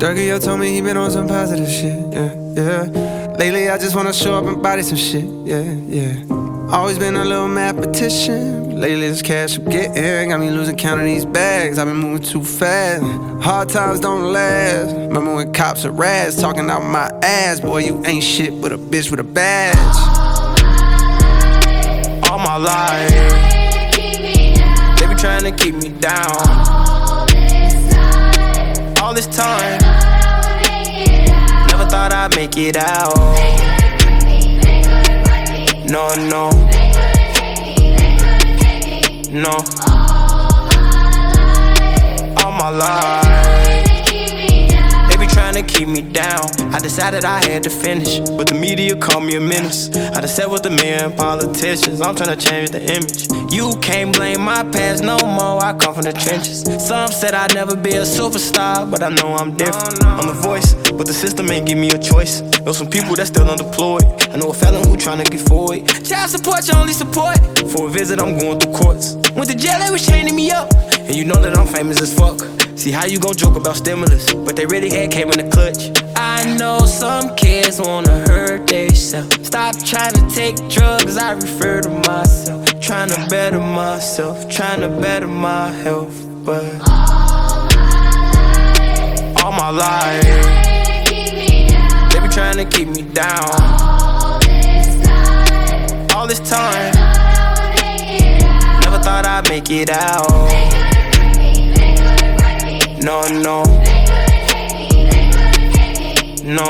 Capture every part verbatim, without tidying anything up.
Durkio told me he been on some positive shit, yeah, yeah. Lately I just wanna show up and body some shit, yeah, yeah. Always been a little mathematician. Lately this cash I'm getting got me losing count of these bags. I've been moving too fast. Hard times don't last. Remember when cops are rats talking out my ass? Boy, you ain't shit but a bitch with a badge. All my life they be trying to keep me down. All this time never thought I'd make it out. No, no, no. All my life they be trying to keep me down. I decided I had to finish, but the media called me a menace. I done sat with the men politicians, I'm trying to change the image. You can't blame my past no more, I come from the trenches. Some said I'd never be a superstar, but I know I'm different. I'm the voice, but the system ain't give me a choice. Know some people that still unemployed. I know a felon who tryna get forward. Child support, your only support. For a visit, I'm going through courts. Went to jail, they was chaining me up. And you know that I'm famous as fuck. See how you gon' joke about stimulus, but they really had came in the clutch. I know some kids wanna hurt themselves. Stop trying to take drugs, I refer to myself. Trying to better myself, trying to better my health. But all my life they be trying to keep me down. All this time never thought I'd make it out. No, no, no.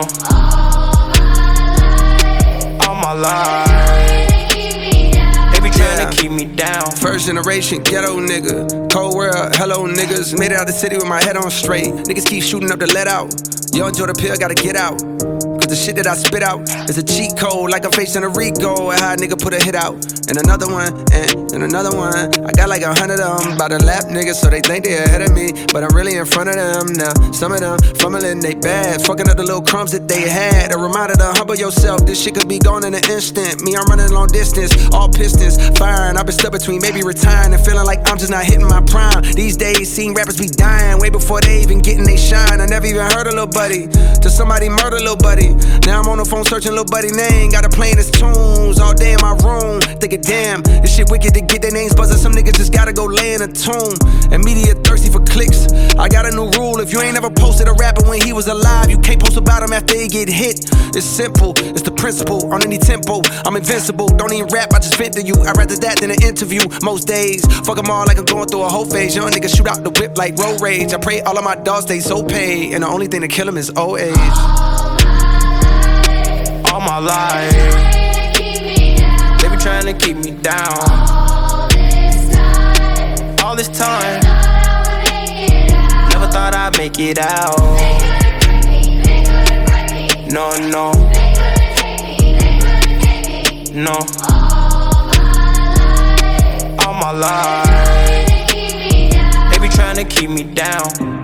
All my life they be trying to keep me down. First generation ghetto nigga, cold world, hello niggas. Made it out the city with my head on straight. Niggas keep shooting up the let out. Yo, enjoy the pill, gotta get out. The shit that I spit out is a cheat code, like I'm facing a Rico. And how a nigga put a hit out, and another one, and, and another one. I got like a hundred of them by the lap niggas, so they think they ahead of me, but I'm really in front of them now. Some of them fumbling they bad, fucking up the little crumbs that they had. A reminder to humble yourself, this shit could be gone in an instant. Me, I'm running long distance, all pistons firing. I've been stuck between maybe retiring and feeling like I'm just not hitting my prime. These days, seeing rappers be dying way before they even getting they shine. I never even heard a little buddy till somebody murder little buddy. Now I'm on the phone searching little buddy name. Got her playing his tunes all day in my room. Thinking, damn, this shit wicked to get their names buzzing. Some niggas just gotta go lay in a tomb. And media thirsty for clicks. I got a new rule. If you ain't ever posted a rapper when he was alive, you can't post about him after he get hit. It's simple, it's the principle. On any tempo, I'm invincible. Don't even rap, I just vent to you. I'd rather that than an interview. Most days, fuck them all like I'm going through a whole phase. Young niggas shoot out the whip like road rage. I pray all of my dogs stay so paid, and the only thing to kill them is old age. All my life they be trying to keep me down. All this time never thought I'd make it out. No, no, no. All my life they be trying to keep me down.